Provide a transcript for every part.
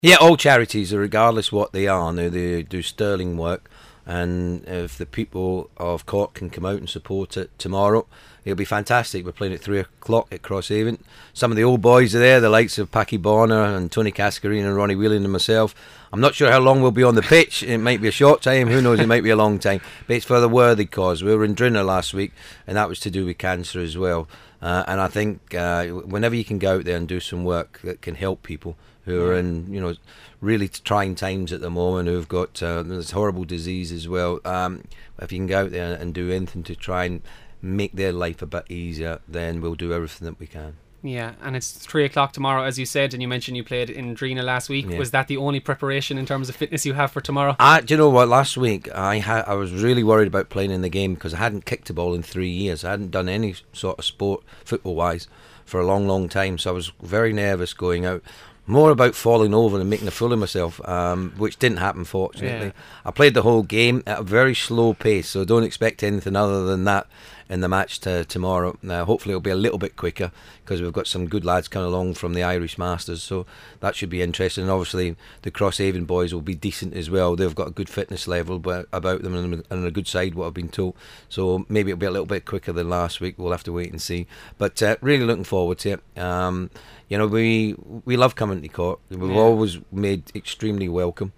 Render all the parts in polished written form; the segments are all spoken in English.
Yeah, all charities, regardless what they are, they do sterling work. And if the people of Cork can come out and support it tomorrow, it'll be fantastic. We're playing at 3 o'clock at Crosshaven. Some of the old boys are there, the likes of Packy Bonner and Tony Cascarine and Ronnie Whelan and myself. I'm not sure how long we'll be on the pitch. It might be a short time, who knows, it might be a long time. But it's for the worthy cause. We were in Drinner last week, and that was to do with cancer as well. And I think whenever you can go out there and do some work that can help people who are in, really trying times at the moment, who've got this horrible disease as well. If you can go out there and do anything to try and make their life a bit easier, then we'll do everything that we can. Yeah, and it's 3 o'clock tomorrow, as you said, and you mentioned you played in Drina last week. Yeah. Was that the only preparation in terms of fitness you have for tomorrow? Do you know what? Last week I was really worried about playing in the game because I hadn't kicked a ball in 3 years. I hadn't done any sort of sport, football-wise, for a long, long time. So I was very nervous going out. More about falling over and making a fool of myself, which didn't happen, fortunately. Yeah. I played the whole game at a very slow pace, so don't expect anything other than that in the match tomorrow. Hopefully it'll be a little bit quicker because we've got some good lads coming along from the Irish Masters, so that should be interesting. And obviously the Crosshaven boys will be decent as well. They've got a good fitness level about them and a good side, what I've been told. So maybe it'll be a little bit quicker than last week. We'll have to wait and see. But really looking forward to it. We love coming to Cork. We've always made extremely welcome.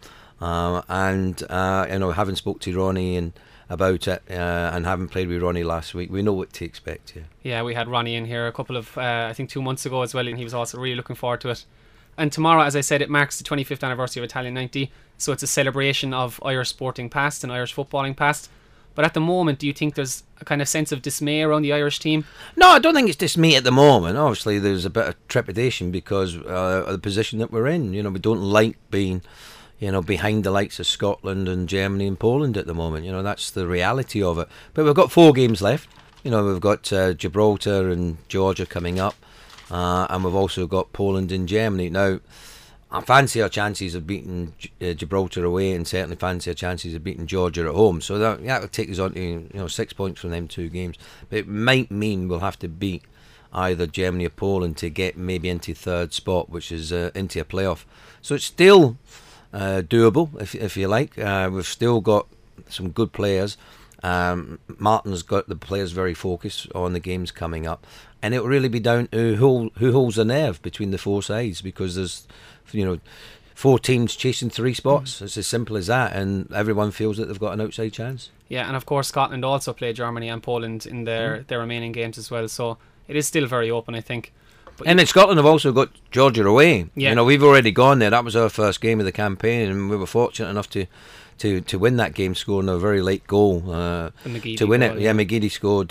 Having spoke to Ronnie and about it and having played with Ronnie last week, we know what to expect. Yeah, we had Ronnie in here a couple of I think 2 months ago as well, and he was also really looking forward to it. And tomorrow, as I said, it marks the 25th anniversary of Italian 90, so it's a celebration of Irish sporting past and Irish footballing past. But at the moment, do you think there's a kind of sense of dismay around the Irish team? No, I don't think it's dismay at the moment. Obviously there's a bit of trepidation because of the position that we're in. We don't like being behind the likes of Scotland and Germany and Poland at the moment. That's the reality of it. But we've got 4 games left. We've got Gibraltar and Georgia coming up, and we've also got Poland and Germany. Now, I fancy our chances of beating Gibraltar away, and certainly fancy our chances of beating Georgia at home. So that will take us on to 6 points from them 2 games. But it might mean we'll have to beat either Germany or Poland to get maybe into 3rd spot, which is into a playoff. So it's still doable, if you like. We've still got some good players. Martin's got the players very focused on the games coming up, and it'll really be down to who holds the nerve between the 4 sides, because there's 4 teams chasing 3 spots. It's as simple as that, and everyone feels that they've got an outside chance. Yeah, and of course Scotland also play Germany and Poland in their remaining games as well, so it is still very open, I think. And in Scotland have also got Georgia away. Yeah. We've already gone there. That was our first game of the campaign, and we were fortunate enough to win that game, scoring a very late goal to win it. Yeah, McGeady scored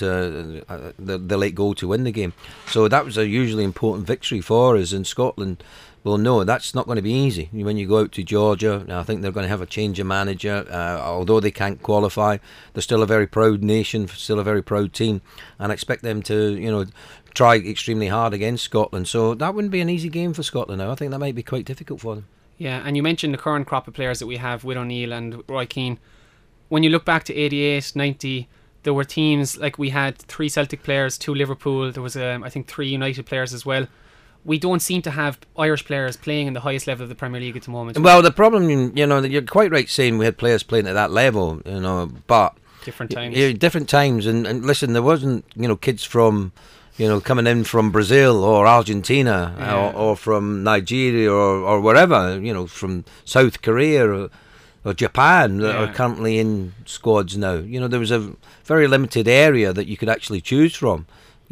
the late goal to win the game. So that was a hugely important victory for us. In Scotland, well, no, that's not going to be easy. When you go out to Georgia, I think they're going to have a change of manager. Although they can't qualify, they're still a very proud nation, still a very proud team, and I expect them to, try extremely hard against Scotland. So that wouldn't be an easy game for Scotland now. I think that might be quite difficult for them. Yeah, and you mentioned the current crop of players that we have with O'Neill and Roy Keane. When you look back to 88, 90, there were teams like we had 3 Celtic players, 2 Liverpool, there was I think 3 United players as well. We don't seem to have Irish players playing in the highest level of the Premier League at the moment. Well, the problem, you're quite right saying we had players playing at that level, but different times. Different times, and listen, there wasn't kids from coming in from Brazil or Argentina or from Nigeria or wherever, from South Korea or Japan that are currently in squads now. There was a very limited area that you could actually choose from.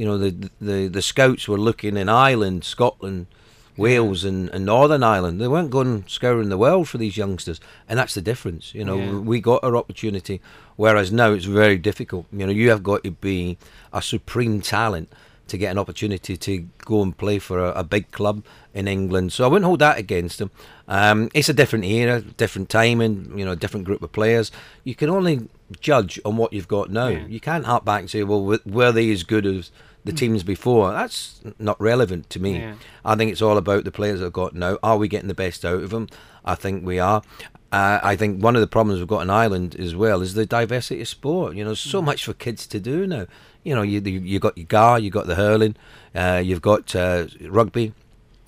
The scouts were looking in Ireland, Scotland, Wales and Northern Ireland. They weren't going scouring the world for these youngsters, and that's the difference. We got our opportunity, whereas now it's very difficult. You have got to be a supreme talent to get an opportunity to go and play for a big club in England. So I wouldn't hold that against them. It's a different era, different timing, different group of players. You can only judge on what you've got now. Yeah. You can't harp back and say, well, were they as good as the teams before? That's not relevant to me. Yeah. I think it's all about the players that I've got now. Are we getting the best out of them? I think we are. I think one of the problems we've got in Ireland as well is the diversity of sport. So much for kids to do now. You got your GAR, you've got the hurling, you've got rugby,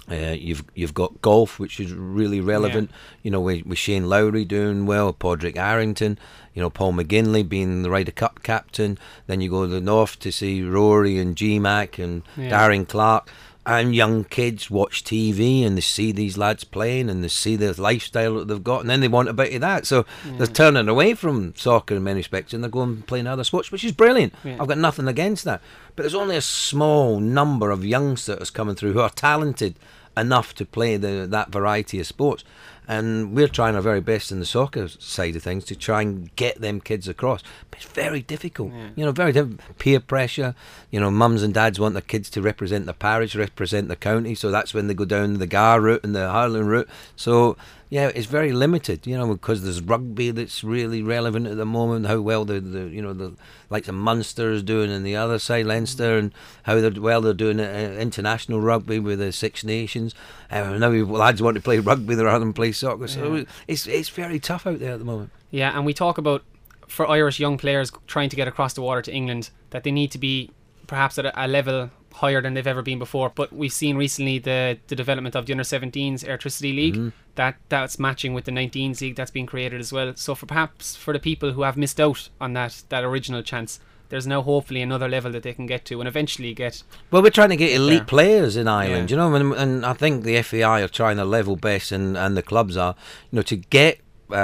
You've got golf, which is really relevant. You know, with Shane Lowry doing well, Padraig Harrington, you know, Paul McGinley being the Ryder Cup captain. Then you go to the north to see Rory and GMAC and Darren Clarke. And young kids watch TV and they see these lads playing and they see the lifestyle that they've got, and then they want a bit of that. So they're turning away from soccer in many respects and they're going and playing other sports, which is brilliant. I've got nothing against that. But there's only a small number of youngsters coming through who are talented enough to play that variety of sports. And we're trying our very best in the soccer side of things to try and get them kids across. But it's very difficult. You know, very difficult. Peer pressure. You know, mums and dads want their kids to represent the parish, represent the county. So that's when they go down the Gar route and the Highland route. So, yeah, it's very limited, you know, because there's rugby that's really relevant at the moment. How well the likes of Munster is doing in the other side, Leinster, and how well they're doing international rugby with the Six Nations. Now lads want to play rugby rather than play soccer. So it's very tough out there at the moment. Yeah, and we talk about, for Irish young players trying to get across the water to England, that they need to be perhaps at a level higher than they've ever been before. But we've seen recently the development of the under-17s Airtricity League, that's matching with the 19s league that's being created as well. So for the people who have missed out on that original chance, there's now hopefully another level that they can get to and eventually get. Well, we're trying to get elite players in Ireland, you know, and I think the FAI are trying their level best, and the clubs are, you know, to get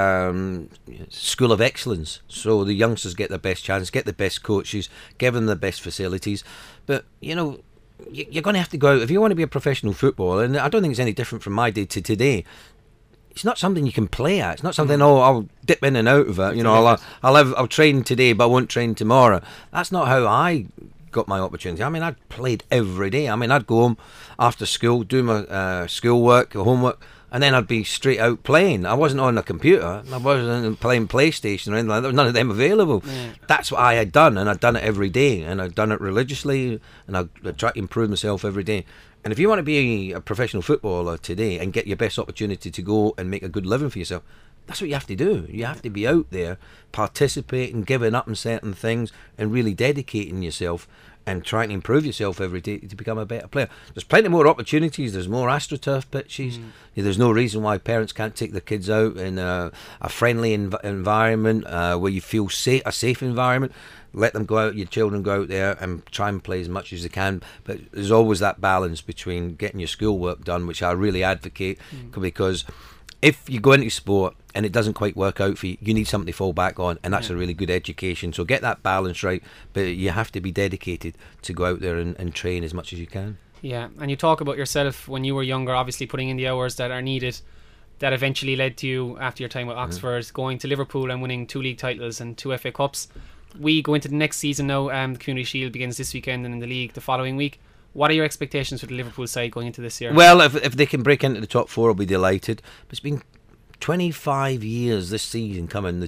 school of excellence, so the youngsters get the best chance, get the best coaches, give them the best facilities. But you know, you're going to have to go out if you want to be a professional footballer. And I don't think it's any different from my day to today. It's not something you can play at. It's not something, I'll dip in and out of it. You know, I'll train today, but I won't train tomorrow. That's not how I got my opportunity. I mean, I played every day. I mean, I'd go home after school, do my schoolwork, homework, and then I'd be straight out playing. I wasn't on a computer. I wasn't playing PlayStation or anything like that. There was none of them available. That's what I had done, and I'd done it every day, and I'd done it religiously, and I'd try to improve myself every day. And if you want to be a professional footballer today and get your best opportunity to go and make a good living for yourself, that's what you have to do. You have to be out there, participating, giving up on certain things, and really dedicating yourself and trying to improve yourself every day to become a better player. There's plenty more opportunities. There's more AstroTurf pitches. There's no reason why parents can't take their kids out in a friendly environment where you feel a safe environment. Let them go out, your children go out there and try and play as much as they can. But there's always that balance between getting your schoolwork done, which I really advocate, because if you go into sport and it doesn't quite work out for you, you need something to fall back on, and that's a really good education. So get that balance right, but you have to be dedicated to go out there and train as much as you can. Yeah, and you talk about yourself when you were younger, obviously putting in the hours that are needed, that eventually led to you, after your time with Oxford, going to Liverpool and winning 2 league titles and 2 FA Cups. We go into the next season now. The Community Shield begins this weekend, and in the league the following week. What are your expectations for the Liverpool side going into this year? Well, if they can break into the top 4, I'll be delighted. But it's been 25 years this season, coming the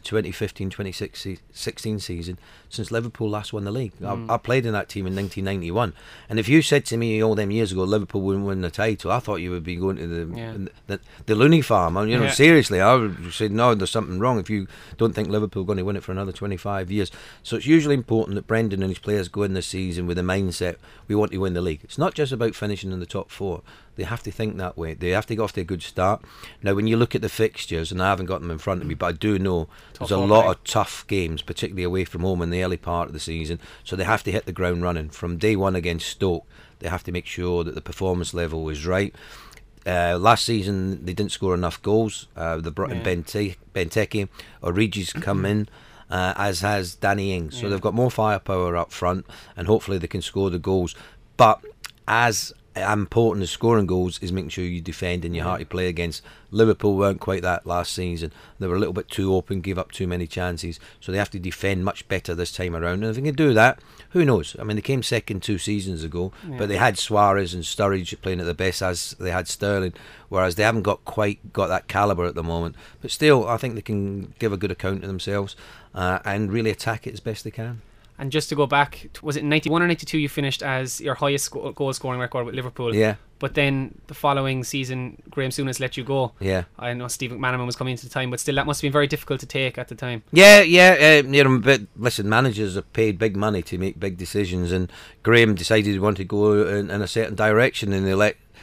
2015-2016 season, since Liverpool last won the league. I played in that team in 1991, and if you said to me all them years ago Liverpool wouldn't win the title, I thought you would be going to the loony farm. You know, seriously, I would say no, there's something wrong if you don't think Liverpool are going to win it for another 25 years. So it's usually important that Brendan and his players go in this season with the mindset, we want to win the league. It's not just about finishing in the top 4. They have to think that way. They have to get off to a good start. Now, when you look at the fixtures, and I haven't got them in front of me, but I do know there's a lot of tough games, particularly away from home in the early part of the season. So they have to hit the ground running. From day one against Stoke, they have to make sure that the performance level is right. Last season, they didn't score enough goals. They brought in Benteke. Origi's come in, as has Danny Ings. So they've got more firepower up front, and hopefully they can score the goals. But as important as scoring goals is making sure you defend and you're hard to play against. Liverpool weren't quite that last season. They were a little bit too open, gave up too many chances, so they have to defend much better this time around. And if they can do that, who knows? I mean, they came second 2 seasons ago, but they had Suarez and Sturridge playing at the best, as they had Sterling, whereas they haven't quite got that calibre at the moment. But still, I think they can give a good account of themselves and really attack it as best they can. And just to go back, was it 91 or 92 you finished as your highest goal scoring record with Liverpool? Yeah. But then the following season, Graham Souness let you go. Yeah. I know Steve McManaman was coming into the time, but still that must have been very difficult to take at the time. Yeah. You know, but listen, managers are paid big money to make big decisions, and Graham decided he wanted to go in a certain direction, and they let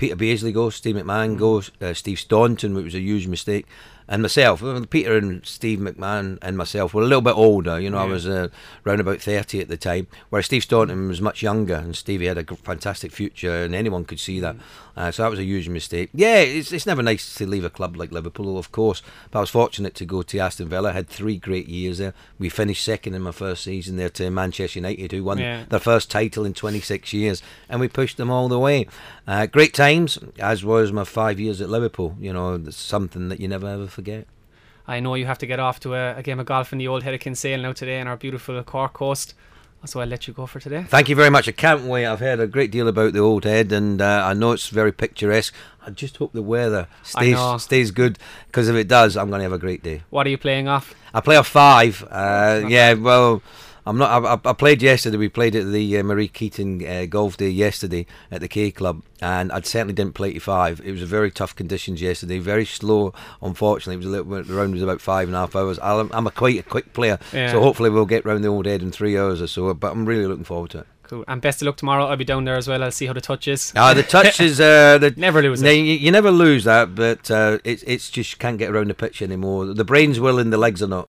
Peter Beasley goes, Steve McMahon goes, Steve Staunton, which was a huge mistake, and myself. Peter and Steve McMahon and myself were a little bit older. You know, I was around about 30 at the time, whereas Steve Staunton was much younger, and Stevie had a fantastic future, and anyone could see that. So that was a huge mistake. Yeah, it's never nice to leave a club like Liverpool, of course, but I was fortunate to go to Aston Villa. I had 3 great years there. We finished second in my first season there to Manchester United, who won their first title in 26 years, and we pushed them all the way. Great times, as was my 5 years at Liverpool. You know, it's something that you never ever forget. I know you have to get off to a game of golf in the old Head of Kinsale now today on our beautiful Cork coast, so I'll let you go for today. Thank you very much. I can't wait. I've heard a great deal about the Old Head, and I know it's very picturesque. I just hope the weather stays good, because if it does, I'm going to have a great day. What are you playing off? I play off 5. Well, I'm not. I played yesterday. We played at the Marie Keating Golf Day yesterday at the K Club, and I certainly didn't play 85. It was a very tough conditions yesterday, very slow. Unfortunately, it was a little bit. The round was about 5.5 hours. I'm quite a quick player, so hopefully we'll get round the Old Head in 3 hours or so. But I'm really looking forward to it. Cool. And best of luck tomorrow. I'll be down there as well. I'll see how the touch is. The touch is never lose it. You never lose that, but it's just can't get around the pitch anymore. The brain's willing, the legs are not.